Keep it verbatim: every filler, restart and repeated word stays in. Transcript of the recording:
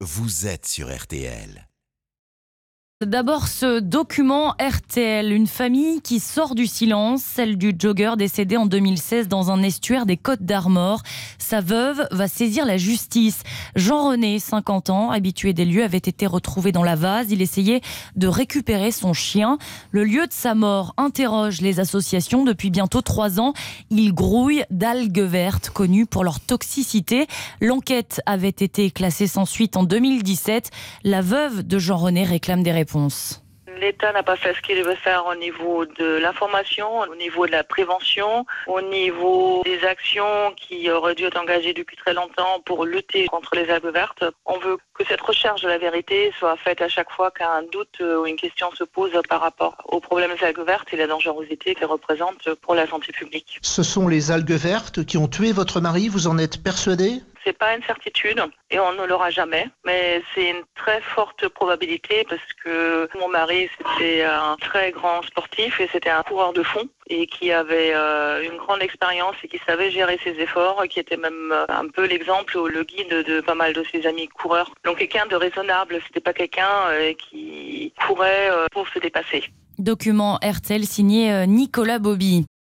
vous êtes sur R T L. D'abord, ce document R T L, une famille qui sort du silence, celle du jogger décédé en deux mille seize dans un estuaire des Côtes d'Armor. Sa veuve va saisir la justice. Jean-René, cinquante ans, habitué des lieux, avait été retrouvé dans la vase. Il essayait de récupérer son chien. Le lieu de sa mort interroge les associations. Depuis bientôt trois ans, il grouille d'algues vertes, connues pour leur toxicité. L'enquête avait été classée sans suite en deux mille dix-sept. La veuve de Jean-René réclame des réponses. L'État n'a pas fait ce qu'il devait faire au niveau de l'information, au niveau de la prévention, au niveau des actions qui auraient dû être engagées depuis très longtemps pour lutter contre les algues vertes. On veut que cette recherche de la vérité soit faite à chaque fois qu'un doute ou une question se pose par rapport au problème des algues vertes et la dangerosité qu'elles représentent pour la santé publique. Ce sont les algues vertes qui ont tué votre mari, vous en êtes persuadé ? C'est pas une certitude et on ne l'aura jamais, mais c'est une très forte probabilité parce que mon mari c'était un très grand sportif et c'était un coureur de fond et qui avait euh, une grande expérience et qui savait gérer ses efforts, qui était même euh, un peu l'exemple ou le guide de pas mal de ses amis coureurs. Donc quelqu'un de raisonnable, c'était pas quelqu'un euh, qui courait euh, pour se dépasser. Document R T L signé Nicolas Bobby.